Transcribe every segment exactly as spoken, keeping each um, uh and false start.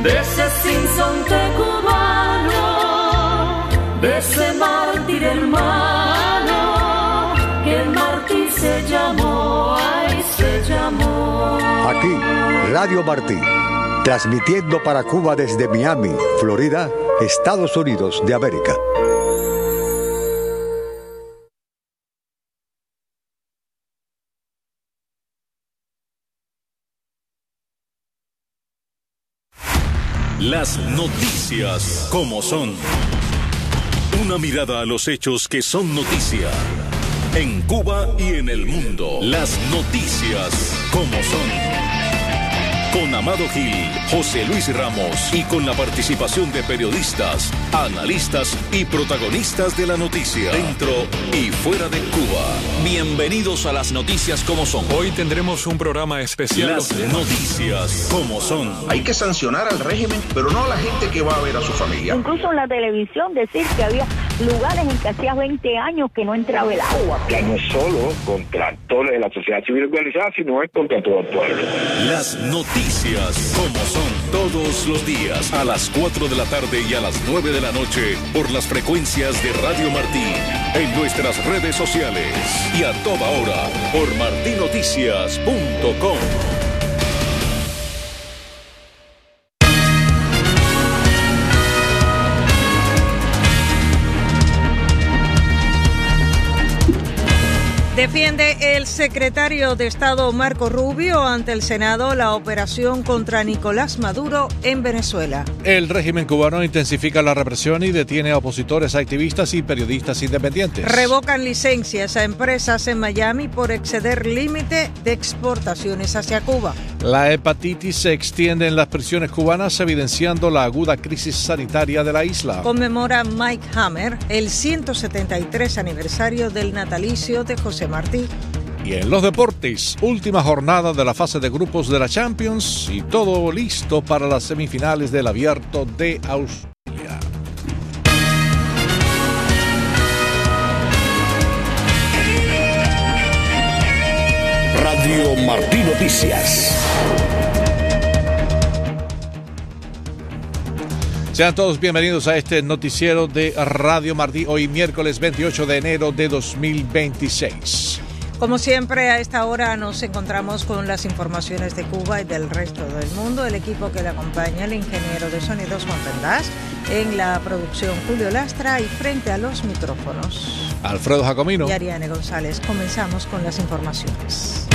de ese sinsonte cubano, de ese mártir hermano, que Martí se llamó, ay, se llamó. Aquí, Radio Martí, transmitiendo para Cuba desde Miami, Florida, Estados Unidos de América. Las noticias como son. Una mirada a los hechos que son noticia. En Cuba y en el mundo. Las noticias como son. Con Amado Gil, José Luis Ramos y con la participación de periodistas, analistas y protagonistas de la noticia, dentro y fuera de Cuba. Bienvenidos a Las Noticias como son. Hoy tendremos un programa especial. Las noticias como son. Hay que sancionar al régimen, pero no a la gente que va a ver a su familia. Incluso en la televisión decir que había lugares en que hacía veinte años que no entraba el agua. Que no es solo contra actores de la sociedad civil organizada, sino es contra todo el pueblo. Las noticias como son, todos los días a las cuatro de la tarde y a las nueve de la noche por las frecuencias de Radio Martí, en nuestras redes sociales y a toda hora por martinoticias punto com. Defiende el secretario de Estado Marco Rubio ante el Senado la operación contra Nicolás Maduro en Venezuela. El régimen cubano intensifica la represión y detiene a opositores, activistas y periodistas independientes. Revocan licencias a empresas en Miami por exceder límite de exportaciones hacia Cuba. La hepatitis se extiende en las prisiones cubanas, evidenciando la aguda crisis sanitaria de la isla. Conmemora Mike Hammer el ciento setenta y tres aniversario del natalicio de José Martí. Y en los deportes, última jornada de la fase de grupos de la Champions y todo listo para las semifinales del Abierto de Australia. Radio Martí Noticias. Sean todos bienvenidos a este noticiero de Radio Martí, hoy miércoles veintiocho de enero de dos mil veintiséis. Como siempre, a esta hora nos encontramos con las informaciones de Cuba y del resto del mundo. El equipo que le acompaña, el ingeniero de sonidos Juan Pendas, en la producción Julio Lastra y frente a los micrófonos Alfredo Jacomino y Ariane González. Comenzamos con las informaciones.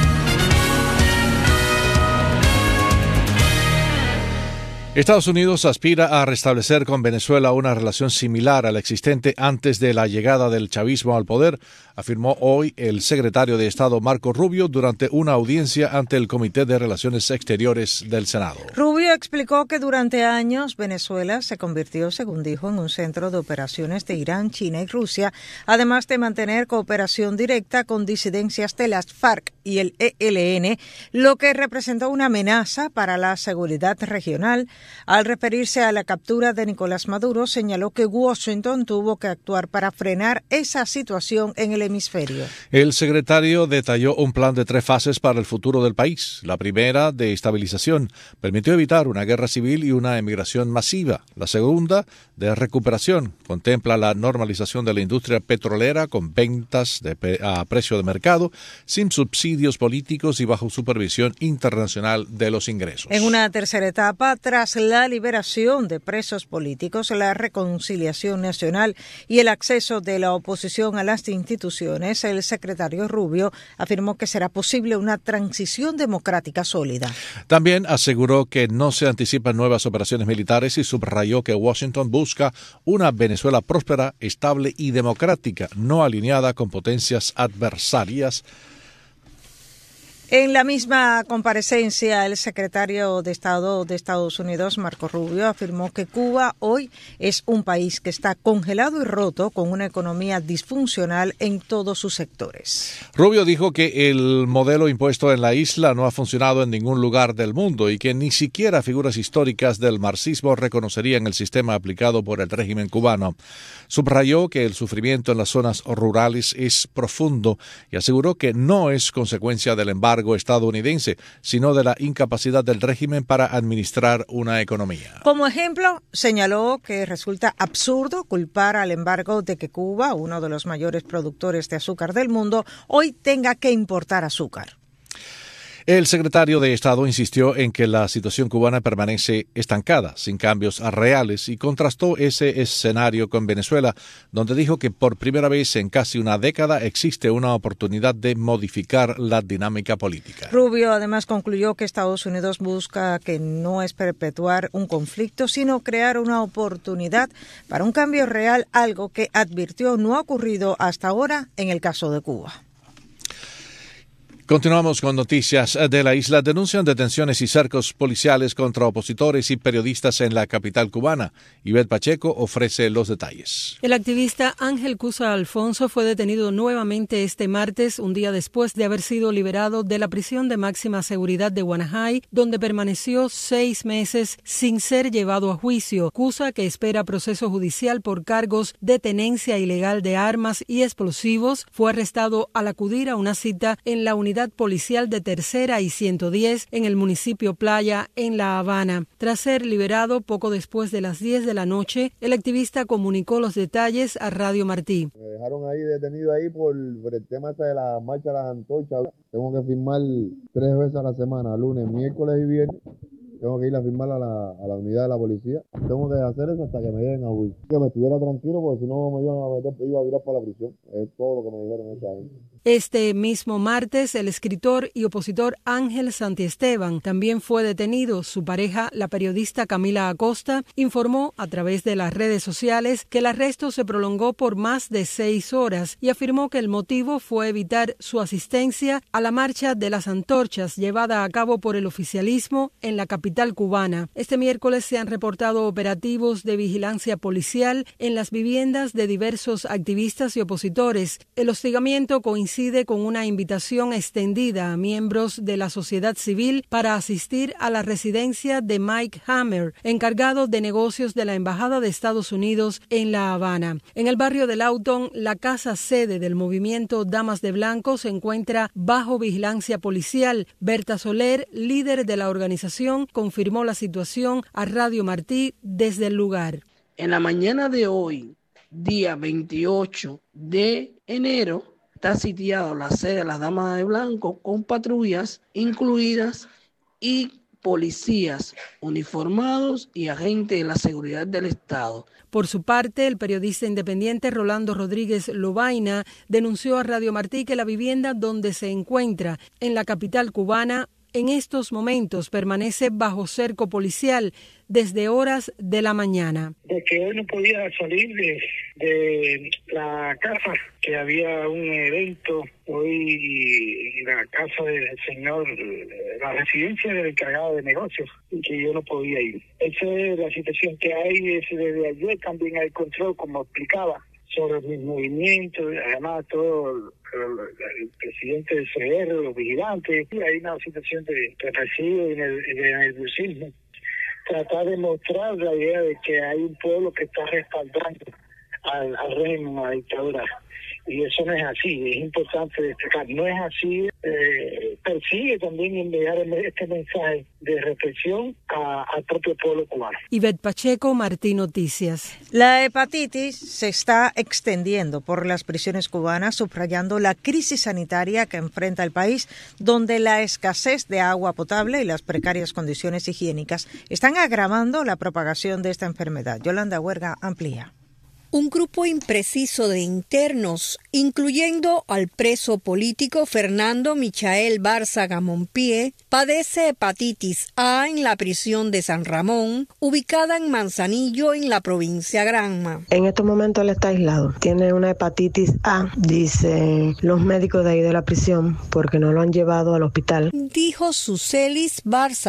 Estados Unidos aspira a restablecer con Venezuela una relación similar a la existente antes de la llegada del chavismo al poder, afirmó hoy el secretario de Estado Marco Rubio durante una audiencia ante el Comité de Relaciones Exteriores del Senado. Rubio explicó que durante años Venezuela se convirtió, según dijo, en un centro de operaciones de Irán, China y Rusia, además de mantener cooperación directa con disidencias de las FARC y el E L N, lo que representó una amenaza para la seguridad regional. Al referirse a la captura de Nicolás Maduro, señaló que Washington tuvo que actuar para frenar esa situación en el hemisferio. El secretario detalló un plan de tres fases para el futuro del país. La primera, de estabilización, permitió evitar una guerra civil y una emigración masiva. La segunda, de recuperación, contempla la normalización de la industria petrolera con ventas de pe- a precio de mercado, sin subsidios políticos y bajo supervisión internacional de los ingresos. En una tercera etapa, tras la liberación de presos políticos, la reconciliación nacional y el acceso de la oposición a las instituciones, el secretario Rubio afirmó que será posible una transición democrática sólida. También aseguró que no se anticipan nuevas operaciones militares y subrayó que Washington busca una Venezuela próspera, estable y democrática, no alineada con potencias adversarias. En la misma comparecencia, el secretario de Estado de Estados Unidos, Marco Rubio, afirmó que Cuba hoy es un país que está congelado y roto, con una economía disfuncional en todos sus sectores. Rubio dijo que el modelo impuesto en la isla no ha funcionado en ningún lugar del mundo y que ni siquiera figuras históricas del marxismo reconocerían el sistema aplicado por el régimen cubano. Subrayó que el sufrimiento en las zonas rurales es profundo y aseguró que no es consecuencia del embargo embargo estadounidense, sino de la incapacidad del régimen para administrar una economía. Como ejemplo, señaló que resulta absurdo culpar al embargo de que Cuba, uno de los mayores productores de azúcar del mundo, hoy tenga que importar azúcar. El secretario de Estado insistió en que la situación cubana permanece estancada, sin cambios reales, y contrastó ese escenario con Venezuela, donde dijo que por primera vez en casi una década existe una oportunidad de modificar la dinámica política. Rubio además concluyó que Estados Unidos busca que no es perpetuar un conflicto, sino crear una oportunidad para un cambio real, algo que advirtió no ha ocurrido hasta ahora en el caso de Cuba. Continuamos con noticias de la isla. Denuncian detenciones y cercos policiales contra opositores y periodistas en la capital cubana. Ivette Pacheco ofrece los detalles. El activista Ángel Cusa Alfonso fue detenido nuevamente este martes, un día después de haber sido liberado de la prisión de máxima seguridad de Guanajay, donde permaneció seis meses sin ser llevado a juicio. Cusa, que espera proceso judicial por cargos de tenencia ilegal de armas y explosivos, fue arrestado al acudir a una cita en la unidad policial de Tercera y ciento diez en el municipio Playa, en La Habana. Tras ser liberado poco después de las diez de la noche, el activista comunicó los detalles a Radio Martí. Me dejaron ahí detenido ahí por, por el tema de la marcha de las antorchas. Tengo que firmar tres veces a la semana, lunes, miércoles y viernes. Tengo que ir a firmar a la, a la unidad de la policía. Tengo que hacer eso hasta que me lleven a juicio. Que me estuviera tranquilo porque si no me iban a meter, iba a virar para la prisión. Es todo lo que me dijeron esa gente. Este mismo martes, el escritor y opositor Ángel Santiesteban también fue detenido. Su pareja, la periodista Camila Acosta, informó a través de las redes sociales que el arresto se prolongó por más de seis horas y afirmó que el motivo fue evitar su asistencia a la marcha de las antorchas llevada a cabo por el oficialismo en la capital cubana. Este miércoles se han reportado operativos de vigilancia policial en las viviendas de diversos activistas y opositores. El hostigamiento coincide con una invitación extendida a miembros de la sociedad civil para asistir a la residencia de Mike Hammer, encargado de negocios de la Embajada de Estados Unidos en La Habana. En el barrio de Lawton, la casa sede del movimiento Damas de Blanco se encuentra bajo vigilancia policial. Berta Soler, líder de la organización, confirmó la situación a Radio Martí desde el lugar. En la mañana de hoy, día veintiocho de enero, está sitiado la sede de las Damas de Blanco con patrullas incluidas y policías uniformados y agentes de la seguridad del Estado. Por su parte, el periodista independiente Rolando Rodríguez Lobaina denunció a Radio Martí que la vivienda donde se encuentra en la capital cubana en estos momentos permanece bajo cerco policial desde horas de la mañana. De que hoy no podía salir de, de la casa, que había un evento hoy en la casa del señor, la residencia del encargado de negocios, y que yo no podía ir. Esa es la situación que hay. Es desde ayer también hay control, como explicaba, sobre mis movimientos, además todo el, el, el presidente del C R, los vigilantes. Y hay una situación de represivo y de nerviosismo. Tratar de mostrar la idea de que hay un pueblo que está respaldando al, al régimen, a la dictadura. Y eso no es así, es importante destacar, no es así. Eh, persigue también enviar este mensaje de reflexión a, al propio pueblo cubano. Ivette Pacheco, Martí Noticias. La hepatitis se está extendiendo por las prisiones cubanas, subrayando la crisis sanitaria que enfrenta el país, donde la escasez de agua potable y las precarias condiciones higiénicas están agravando la propagación de esta enfermedad. Yolanda Huerga amplía. Un grupo impreciso de internos, incluyendo al preso político Fernando Michael Bárzaga Monpié, padece hepatitis A en la prisión de San Ramón, ubicada en Manzanillo, en la provincia Granma. En estos momentos él está aislado. Tiene una hepatitis A, dicen los médicos de ahí de la prisión, porque no lo han llevado al hospital. Dijo Sucelis Bárzaga,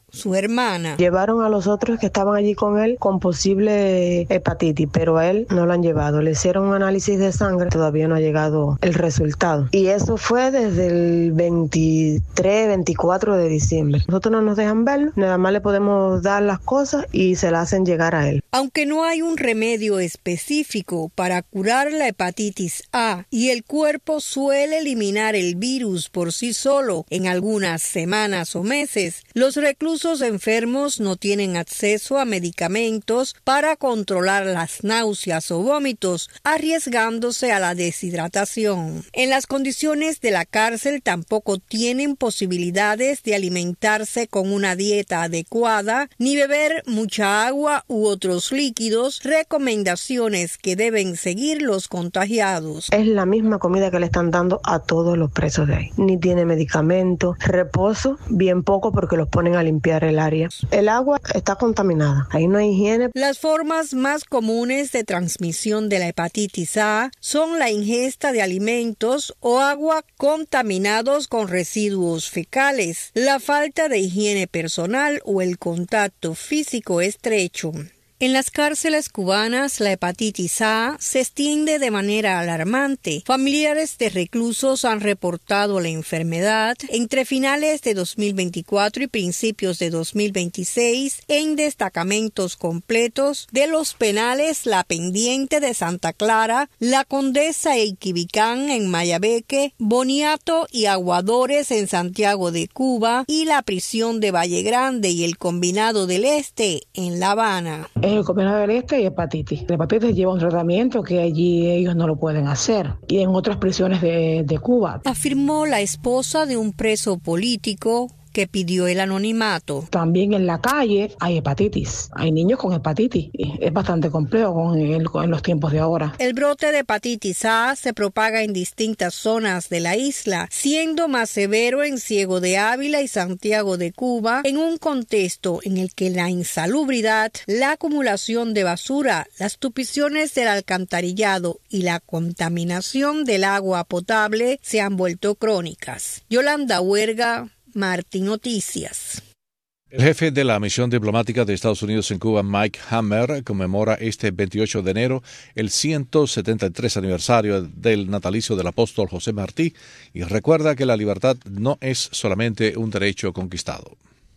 su hermana. Llevaron a los otros que estaban allí con él con posible hepatitis, pero a él no lo han llevado. Le hicieron un análisis de sangre, todavía no ha llegado el resultado. Y eso fue desde el veintitrés, veinticuatro de diciembre. Nosotros no nos dejan verlo, nada más le podemos dar las cosas y se las hacen llegar a él. Aunque no hay un remedio específico para curar la hepatitis A y el cuerpo suele eliminar el virus por sí solo en algunas semanas o meses, los reclusos enfermos no tienen acceso a medicamentos para controlar las náuseas o vómitos, arriesgándose a la deshidratación. En las condiciones de la cárcel tampoco tienen posibilidades de alimentarse con una dieta adecuada ni beber mucha agua u otros líquidos, recomendaciones que deben seguir los contagiados. Es la misma comida que le están dando a todos los presos de ahí. Ni tiene medicamento, reposo, bien poco porque los ponen a limpiar el área. El agua está contaminada, ahí no hay higiene. Las formas más comunes de transmisión de la hepatitis A son la ingesta de alimentos o agua contaminados con residuos fecales, la falta de higiene personal o el contacto físico estrecho. En las cárceles cubanas, la hepatitis A se extiende de manera alarmante. Familiares de reclusos han reportado la enfermedad entre finales de dos mil veinticuatro y principios de dos mil veintiséis en destacamentos completos de los penales La Pendiente de Santa Clara, La Condesa e Iquibicán en Mayabeque, Boniato y Aguadores en Santiago de Cuba y la prisión de Valle Grande y el Combinado del Este en La Habana. El Combinado del Este y hepatitis. La hepatitis lleva un tratamiento que allí ellos no lo pueden hacer y en otras prisiones de, de Cuba. Afirmó la esposa de un preso político que pidió el anonimato. También en la calle hay hepatitis. Hay niños con hepatitis. Es bastante complejo con el, con los tiempos de ahora. El brote de hepatitis A se propaga en distintas zonas de la isla, siendo más severo en Ciego de Ávila y Santiago de Cuba, en un contexto en el que la insalubridad, la acumulación de basura, las tupiciones del alcantarillado y la contaminación del agua potable se han vuelto crónicas. Yolanda Huerga, Martín Noticias. El jefe de la misión diplomática de Estados Unidos en Cuba, Mike Hammer, conmemora este veintiocho de enero el ciento setenta y tres aniversario del natalicio del apóstol José Martí y recuerda que la libertad no es solamente un derecho conquistado.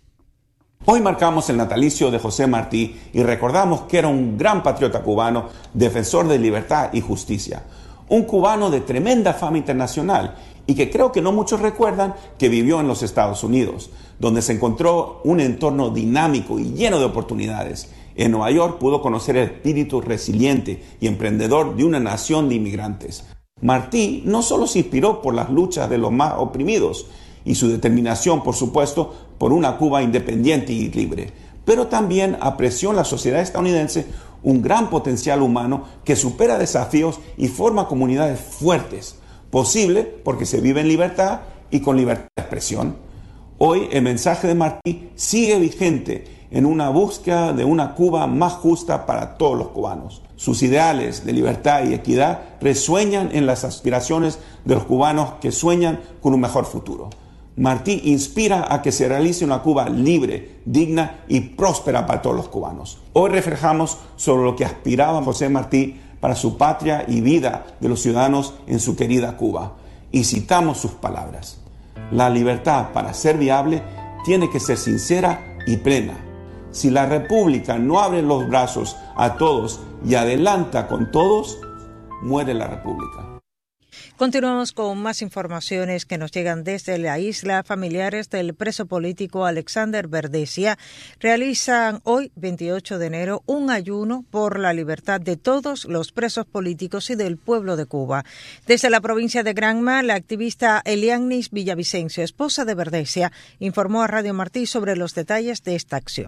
Hoy marcamos el natalicio de José Martí y recordamos que era un gran patriota cubano, defensor de libertad y justicia. Un cubano de tremenda fama internacional y que creo que no muchos recuerdan que vivió en los Estados Unidos, donde se encontró un entorno dinámico y lleno de oportunidades. En Nueva York pudo conocer el espíritu resiliente y emprendedor de una nación de inmigrantes. Martí no solo se inspiró por las luchas de los más oprimidos y su determinación, por supuesto, por una Cuba independiente y libre, pero también apreció en la sociedad estadounidense un gran potencial humano que supera desafíos y forma comunidades fuertes. Posible porque se vive en libertad y con libertad de expresión. Hoy el mensaje de Martí sigue vigente en una búsqueda de una Cuba más justa para todos los cubanos. Sus ideales de libertad y equidad resuenan en las aspiraciones de los cubanos que sueñan con un mejor futuro. Martí inspira a que se realice una Cuba libre, digna y próspera para todos los cubanos. Hoy reflejamos sobre lo que aspiraba José Martí para su patria y vida de los ciudadanos en su querida Cuba. Y citamos sus palabras. La libertad, para ser viable, tiene que ser sincera y plena. Si la República no abre los brazos a todos y adelanta con todos, muere la República. Continuamos con más informaciones que nos llegan desde la isla. Familiares del preso político Alexander Verdesia realizan hoy, veintiocho de enero, un ayuno por la libertad de todos los presos políticos y del pueblo de Cuba. Desde la provincia de Granma, la activista Elianis Villavicencio, esposa de Verdesia, informó a Radio Martí sobre los detalles de esta acción.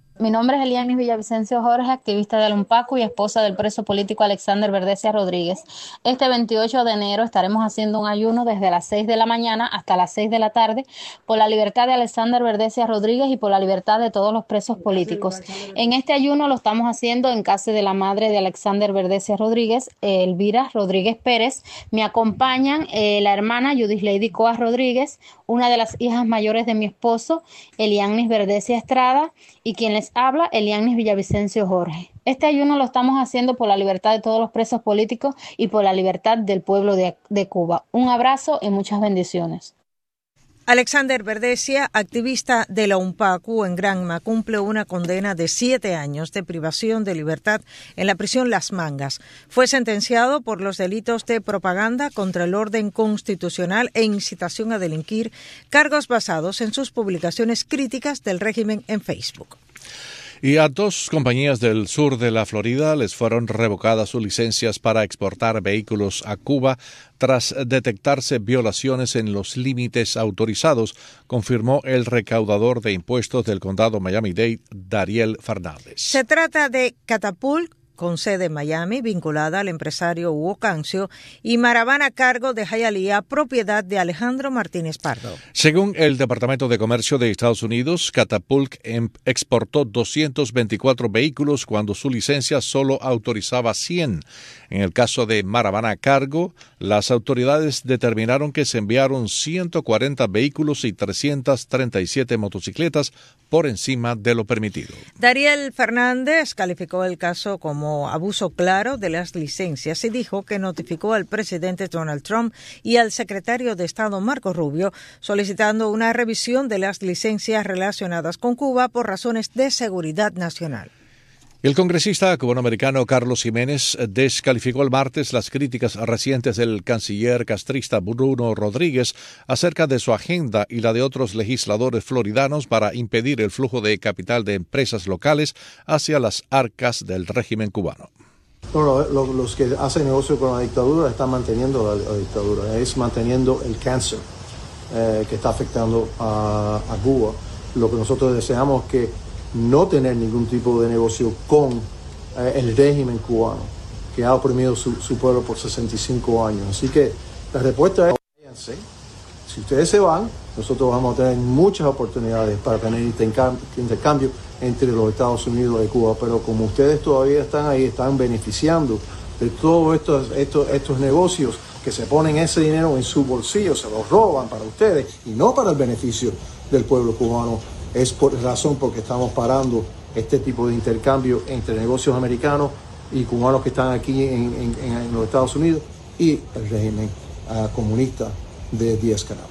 Mi nombre es Elianis Villavicencio Jorge, activista del UNPACU y esposa del preso político Alexander Verdesia Rodríguez. Este veintiocho de enero estaremos haciendo un ayuno desde las seis de la mañana hasta las seis de la tarde por la libertad de Alexander Verdesia Rodríguez y por la libertad de todos los presos políticos. En este ayuno lo estamos haciendo en casa de la madre de Alexander Verdesia Rodríguez, Elvira Rodríguez Pérez. Me acompañan eh, la hermana Judith Lady Coas Rodríguez, una de las hijas mayores de mi esposo, Elianis Verdesia Estrada, y quien les habla, Elianis Villavicencio Jorge. Este ayuno lo estamos haciendo por la libertad de todos los presos políticos y por la libertad del pueblo de, de Cuba. Un abrazo y muchas bendiciones. Alexander Verdesia, activista de la UNPACU en Granma, cumple una condena de siete años de privación de libertad en la prisión Las Mangas. Fue sentenciado por los delitos de propaganda contra el orden constitucional e incitación a delinquir, cargos basados en sus publicaciones críticas del régimen en Facebook. Y a dos compañías del sur de la Florida les fueron revocadas sus licencias para exportar vehículos a Cuba tras detectarse violaciones en los límites autorizados, confirmó el recaudador de impuestos del condado Miami-Dade, Dariel Fernández. Se trata de Catapult, con sede en Miami, vinculada al empresario Hugo Cancio, y Maravana Cargo de Hialeah, propiedad de Alejandro Martínez Pardo. Según el Departamento de Comercio de Estados Unidos, Catapult exportó doscientos veinticuatro vehículos cuando su licencia solo autorizaba cien. En el caso de Maravana Cargo, las autoridades determinaron que se enviaron ciento cuarenta vehículos y trescientas treinta y siete motocicletas por encima de lo permitido. Dariel Fernández calificó el caso como abuso claro de las licencias y dijo que notificó al presidente Donald Trump y al secretario de Estado Marco Rubio solicitando una revisión de las licencias relacionadas con Cuba por razones de seguridad nacional. El congresista cubanoamericano Carlos Jiménez descalificó el martes las críticas recientes del canciller castrista Bruno Rodríguez acerca de su agenda y la de otros legisladores floridanos para impedir el flujo de capital de empresas locales hacia las arcas del régimen cubano. No, no, los que hacen negocio con la dictadura están manteniendo la, la dictadura, es manteniendo el cáncer eh, que está afectando a, a Cuba. Lo que nosotros deseamos es que no tener ningún tipo de negocio con eh, el régimen cubano que ha oprimido su, su pueblo por sesenta y cinco años. Así que la respuesta es, váyanse. Si ustedes se van, nosotros vamos a tener muchas oportunidades para tener intercambio, intercambio entre los Estados Unidos y Cuba, pero como ustedes todavía están ahí, están beneficiando de todos estos, estos, estos negocios que se ponen ese dinero en su bolsillo, se lo roban para ustedes y no para el beneficio del pueblo cubano. Es por razón porque estamos parando este tipo de intercambio entre negocios americanos y cubanos que están aquí en, en, en los Estados Unidos y el régimen uh, comunista de Díaz-Canel.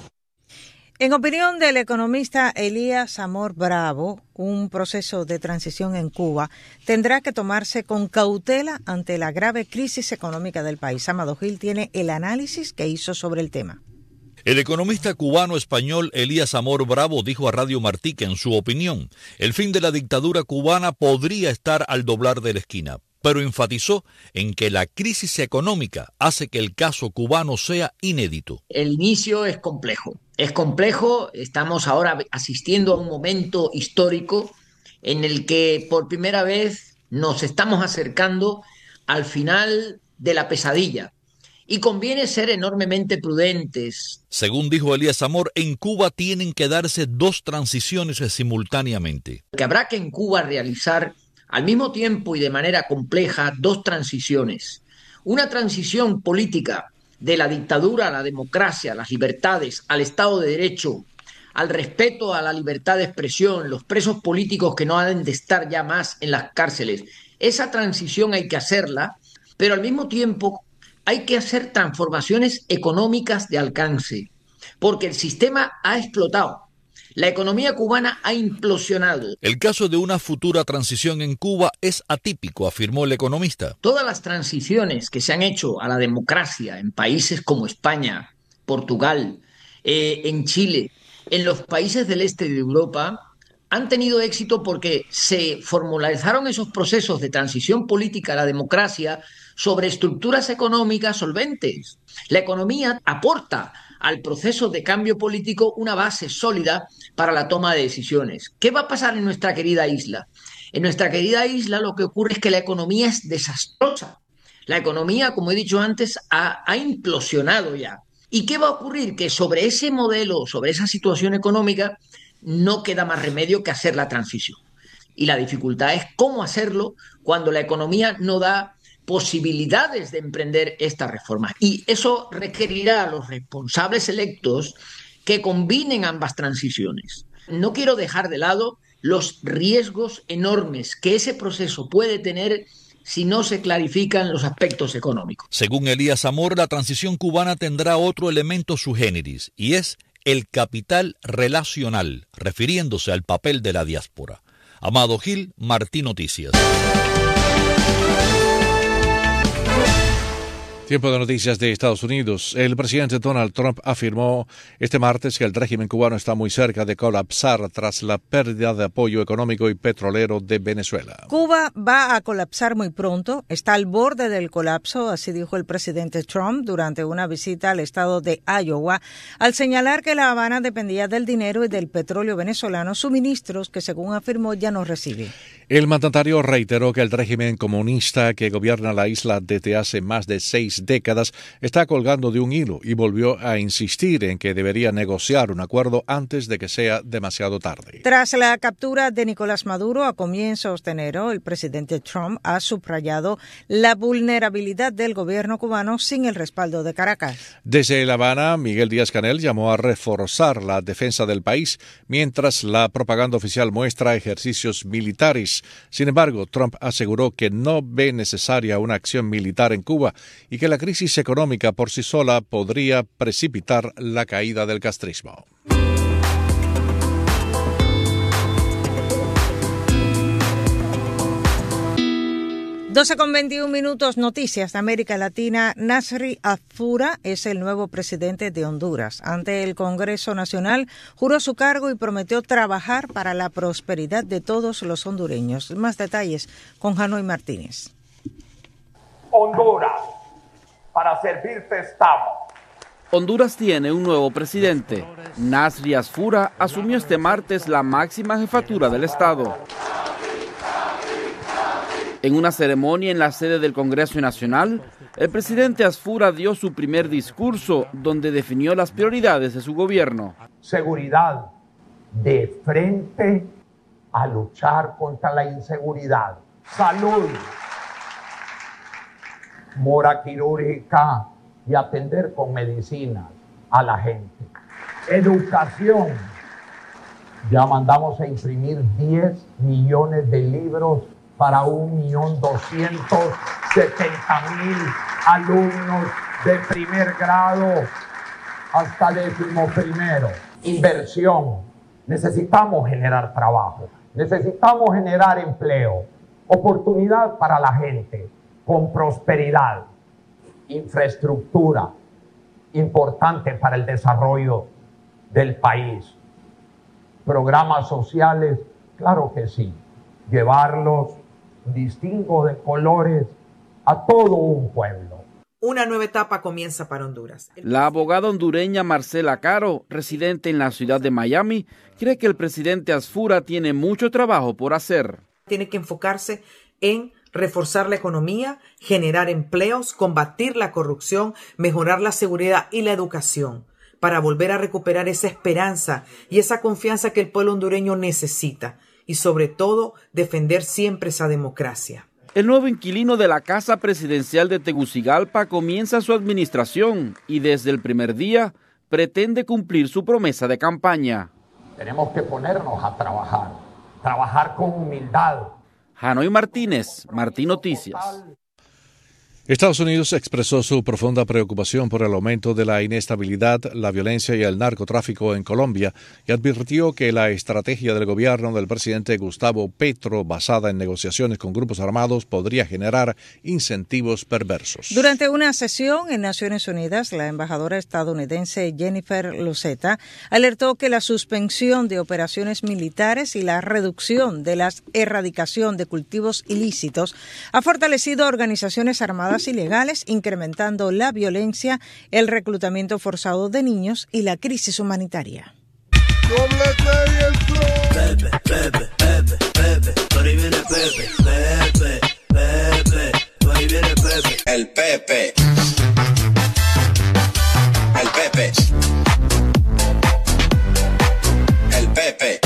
En opinión del economista Elías Amor Bravo, un proceso de transición en Cuba tendrá que tomarse con cautela ante la grave crisis económica del país. Amado Gil tiene el análisis que hizo sobre el tema. El economista cubano-español Elías Amor Bravo dijo a Radio Martí que, en su opinión, el fin de la dictadura cubana podría estar al doblar de la esquina, pero enfatizó en que la crisis económica hace que el caso cubano sea inédito. El inicio es complejo. Es complejo, estamos ahora asistiendo a un momento histórico en el que por primera vez nos estamos acercando al final de la pesadilla. Y conviene ser enormemente prudentes. Según dijo Elías Amor, en Cuba tienen que darse dos transiciones simultáneamente. Que habrá que en Cuba realizar al mismo tiempo y de manera compleja dos transiciones. Una transición política de la dictadura a la democracia, a las libertades, al Estado de Derecho, al respeto a la libertad de expresión, los presos políticos que no han de estar ya más en las cárceles. Esa transición hay que hacerla, pero al mismo tiempo hay que hacer transformaciones económicas de alcance, porque el sistema ha explotado. La economía cubana ha implosionado. El caso de una futura transición en Cuba es atípico, afirmó el economista. Todas las transiciones que se han hecho a la democracia en países como España, Portugal, eh, en Chile, en los países del este de Europa, han tenido éxito porque se formalizaron esos procesos de transición política a la democracia sobre estructuras económicas solventes. La economía aporta al proceso de cambio político una base sólida para la toma de decisiones. ¿Qué va a pasar en nuestra querida isla? En nuestra querida isla lo que ocurre es que la economía es desastrosa. La economía, como he dicho antes, ha, ha implosionado ya. ¿Y qué va a ocurrir? Que sobre ese modelo, sobre esa situación económica, no queda más remedio que hacer la transición. Y la dificultad es cómo hacerlo cuando la economía no da posibilidades de emprender estas reformas. Y eso requerirá a los responsables electos que combinen ambas transiciones. No quiero dejar de lado los riesgos enormes que ese proceso puede tener si no se clarifican los aspectos económicos. Según Elías Amor, la transición cubana tendrá otro elemento sui generis, y es el capital relacional, refiriéndose al papel de la diáspora. Amado Gil, Martí Noticias. Tiempo de noticias de Estados Unidos. El presidente Donald Trump afirmó este martes que el régimen cubano está muy cerca de colapsar tras la pérdida de apoyo económico y petrolero de Venezuela. Cuba va a colapsar muy pronto, está al borde del colapso, así dijo el presidente Trump durante una visita al estado de Iowa, al señalar que La Habana dependía del dinero y del petróleo venezolano, suministros que según afirmó ya no recibe. El mandatario reiteró que el régimen comunista que gobierna la isla desde hace más de seis décadas está colgando de un hilo y volvió a insistir en que debería negociar un acuerdo antes de que sea demasiado tarde. Tras la captura de Nicolás Maduro a comienzos de enero, el presidente Trump ha subrayado la vulnerabilidad del gobierno cubano sin el respaldo de Caracas. Desde La Habana, Miguel Díaz-Canel llamó a reforzar la defensa del país, mientras la propaganda oficial muestra ejercicios militares. Sin embargo, Trump aseguró que no ve necesaria una acción militar en Cuba y que la crisis económica por sí sola podría precipitar la caída del castrismo. doce con veintiún minutos, noticias de América Latina. Nasri Afura es el nuevo presidente de Honduras. Ante el Congreso Nacional, juró su cargo y prometió trabajar para la prosperidad de todos los hondureños. Más detalles con Hanoi Martínez. Honduras, para servirte estamos. Honduras tiene un nuevo presidente. Nasri Afura asumió este martes la máxima jefatura del Estado. En una ceremonia en la sede del Congreso Nacional, el presidente Afura dio su primer discurso donde definió las prioridades de su gobierno. Seguridad, de frente a luchar contra la inseguridad. Salud, mora quirúrgica y atender con medicinas a la gente. Educación, ya mandamos a imprimir diez millones de libros para un millón doscientos setenta mil alumnos de primer grado hasta décimo primero. Inversión. Necesitamos generar trabajo. Necesitamos generar empleo. Oportunidad para la gente con prosperidad. Infraestructura. Importante para el desarrollo del país. Programas sociales. Claro que sí. Llevarlos distingo de colores a todo un pueblo. Una nueva etapa comienza para Honduras. La abogada hondureña Marcela Caro, residente en la ciudad de Miami, cree que el presidente Afura tiene mucho trabajo por hacer. Tiene que enfocarse en reforzar la economía, generar empleos, combatir la corrupción, mejorar la seguridad y la educación, para volver a recuperar esa esperanza y esa confianza que el pueblo hondureño necesita. Y sobre todo, defender siempre esa democracia. El nuevo inquilino de la Casa Presidencial de Tegucigalpa comienza su administración y desde el primer día pretende cumplir su promesa de campaña. Tenemos que ponernos a trabajar, trabajar con humildad. Hanoi Martínez, Martí Noticias. Estados Unidos expresó su profunda preocupación por el aumento de la inestabilidad, la violencia y el narcotráfico en Colombia y advirtió que la estrategia del gobierno del presidente Gustavo Petro, basada en negociaciones con grupos armados, podría generar incentivos perversos. Durante una sesión en Naciones Unidas, la embajadora estadounidense Jennifer Luceta alertó que la suspensión de operaciones militares y la reducción de la erradicación de cultivos ilícitos ha fortalecido a organizaciones armadas drogas ilegales, incrementando la violencia, el reclutamiento forzado de niños y la crisis humanitaria. Pepe, Pepe, Pepe, Pepe, por ahí viene Pepe, Pepe, Pepe, por ahí viene Pepe. El Pepe. El Pepe. El Pepe.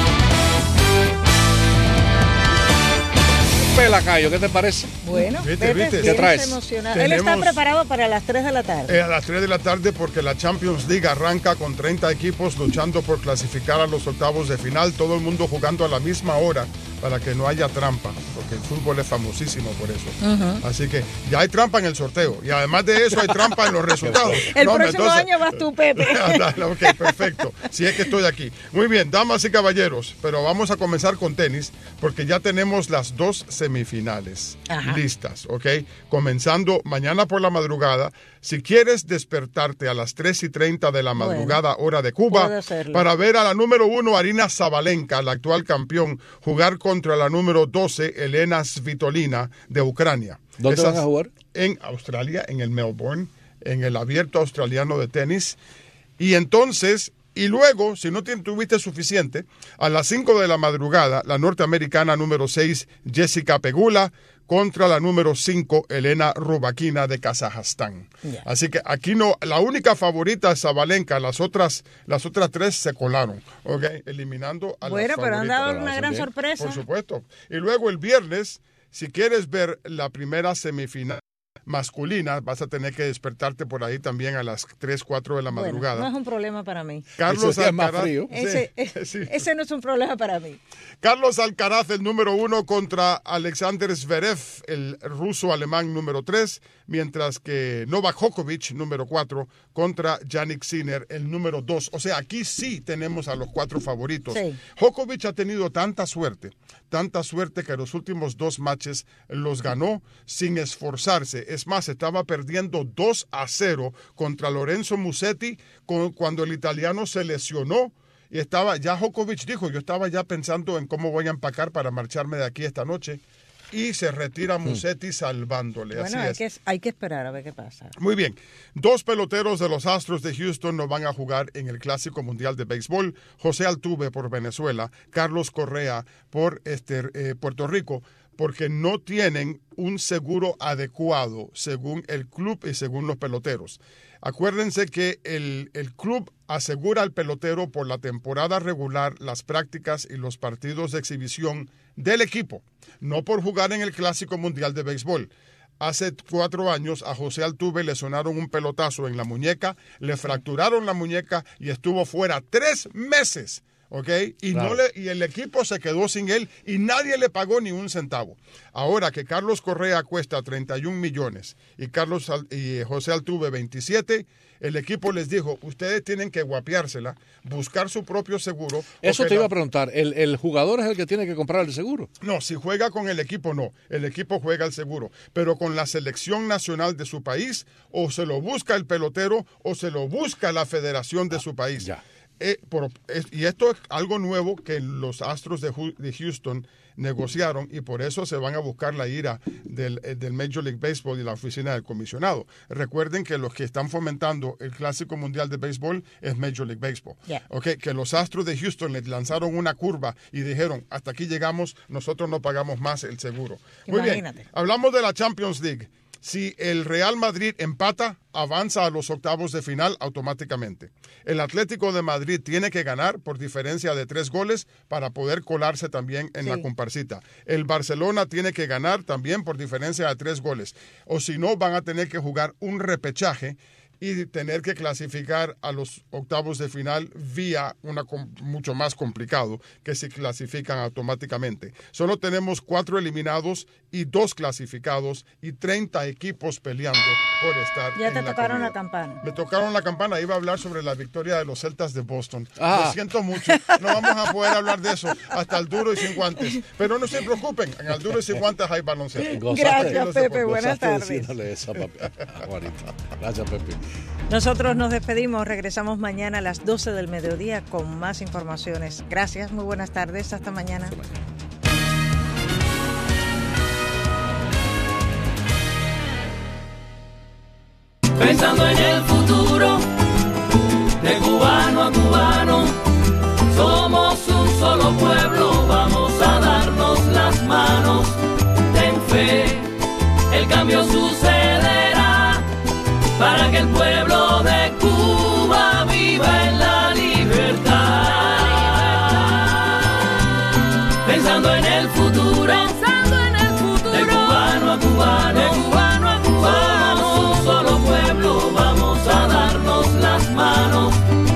Pelacayo, ¿qué te parece? Bueno, ¿Viste, Pepe, viste? ¿Qué traes? emocionado. Tenemos- Él está preparado para las tres de la tarde. Eh, a las tres de la tarde porque la Champions League arranca con treinta equipos luchando por clasificar a los octavos de final, todo el mundo jugando a la misma hora para que no haya trampa, porque el fútbol es famosísimo por eso. Ujú. Así que ya hay trampa en el sorteo y además de eso hay trampa en los resultados. El No, próximo entonces- año vas tú, Pepe. Ok, perfecto. Si es que estoy aquí. Muy bien, damas y caballeros, pero vamos a comenzar con tenis porque ya tenemos las dos semifinales Ajá. listas, ¿ok? Comenzando mañana por la madrugada. Si quieres despertarte a las tres y treinta de la madrugada, hora de Cuba, puedo hacerlo. para ver a la número uno, Arina Sabalenka, la actual campeón, jugar contra la número doce, Elena Svitolina, de Ucrania. ¿Dónde van a jugar? En Australia, en el Melbourne, en el Abierto Australiano de Tenis. Y entonces, y luego, si no te- tuviste suficiente, a las cinco de la madrugada, la norteamericana número seis, Jessica Pegula, contra la número cinco, Elena Rybakina de Kazajstán. Ya. Así que aquí no, la única favorita es Sabalenka, las otras, las otras tres se colaron, ¿ok? Eliminando a Bueno, las pero han favoritas. dado una gran sorpresa. Por supuesto. Y luego el viernes, si quieres ver la primera semifinal masculina, vas a tener que despertarte por ahí también a las tres, cuatro de la Bueno, madrugada. no es un problema para mí. Carlos Ese día es más Alcaraz, frío. Ese, Sí, ese- ese no es un problema para mí. Carlos Alcaraz, el número uno, contra Alexander Zverev, el ruso-alemán número tres, mientras que Novak Djokovic, número cuatro, contra Jannik Sinner, el número dos. O sea, aquí sí tenemos a los cuatro favoritos. Sí. Djokovic ha tenido tanta suerte, tanta suerte que los últimos dos matches los ganó sin esforzarse. Es más, estaba perdiendo dos a cero contra Lorenzo Musetti con- cuando el italiano se lesionó. Y estaba, ya Djokovic dijo, yo estaba ya pensando en cómo voy a empacar para marcharme de aquí esta noche. Y se retira Musetti salvándole. Bueno, Así hay es. que, hay que esperar a ver qué pasa. Muy bien. Dos peloteros de los Astros de Houston no van a jugar en el Clásico Mundial de Béisbol. José Altuve por Venezuela, Carlos Correa por este, eh, Puerto Rico, porque no tienen un seguro adecuado según el club y según los peloteros. Acuérdense que el, el club asegura al pelotero por la temporada regular, las prácticas y los partidos de exhibición del equipo, no por jugar en el Clásico Mundial de Béisbol. Hace cuatro años a José Altuve le sonaron un pelotazo en la muñeca, le fracturaron la muñeca y estuvo fuera tres meses. ¿Ok? Y, Claro. no le, y el equipo se quedó sin él y nadie le pagó ni un centavo. Ahora que Carlos Correa cuesta treinta y un millones y, Carlos Al- y José Altuve veintisiete, el equipo les dijo, ustedes tienen que guapiársela, buscar su propio seguro. Eso porque te iba la- a preguntar. ¿El, el jugador es el que tiene que comprar el seguro? No, si juega con el equipo, no. El equipo juega el seguro. Pero con la selección nacional de su país, o se lo busca el pelotero o se lo busca la federación de su país. Eh, por- es- y esto es algo nuevo que los Astros de, Hu- de Houston negociaron y por eso se van a buscar la ira del, eh, del Major League Baseball y la oficina del comisionado. Recuerden que los que están fomentando el Clásico Mundial de Béisbol es Major League Baseball. Yeah. Ok, que los Astros de Houston le lanzaron una curva y dijeron, hasta aquí llegamos, nosotros no pagamos más el seguro. Muy Imagínate. bien, hablamos de la Champions League. Si el Real Madrid empata, avanza a los octavos de final automáticamente. El Atlético de Madrid tiene que ganar por diferencia de tres goles para poder colarse también en Sí. la comparsita. El Barcelona tiene que ganar también por diferencia de tres goles. O si no, van a tener que jugar un repechaje y tener que clasificar a los octavos de final vía una com- mucho más complicado que si clasifican automáticamente. Solo tenemos cuatro eliminados y dos clasificados y treinta equipos peleando por estar Ya en te la tocaron comida. la campana. Me tocaron la campana, iba a hablar sobre la victoria de los Celtas de Boston. Ah. Lo siento mucho, no vamos a poder hablar de eso hasta el duro y sin guantes. Pero no se preocupen, en el duro y sin guantes hay baloncesto. Gozaste- Gracias, Pepe. Buenas gozaste tardes. diciéndole eso a papi- a Juanita. Gracias, Pepe. Nosotros nos despedimos, regresamos mañana a las doce del mediodía con más informaciones. Gracias, muy buenas tardes, hasta mañana. pensando en el futuro, de cubano a cubano, somos un solo pueblo, vamos a darnos las manos, ten fe, el cambio sucederá, para que el pueblo de Cuba viva en la libertad, pensando en el futuro, pensando en el futuro, de cubano a cubano, de cubano a cubano, somos un solo pueblo, vamos a darnos las manos.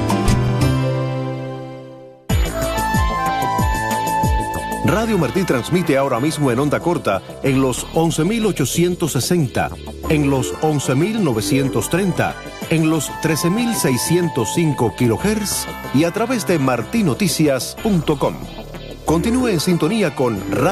Radio Martí transmite ahora mismo en onda corta en los once mil ochocientos sesenta, en los once mil novecientos treinta, en los trece mil seiscientos cinco kilohertz y a través de martinoticias punto com. Continúe en sintonía con Radio